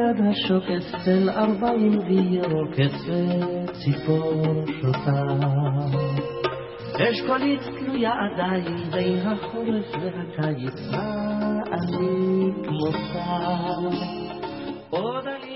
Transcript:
ליד השוקת צל 40 והיא רוקצת ציפור שוטה. אשכולית תלויה עדיין בין החורף והקיץ, מה אני כמותה? עוד אני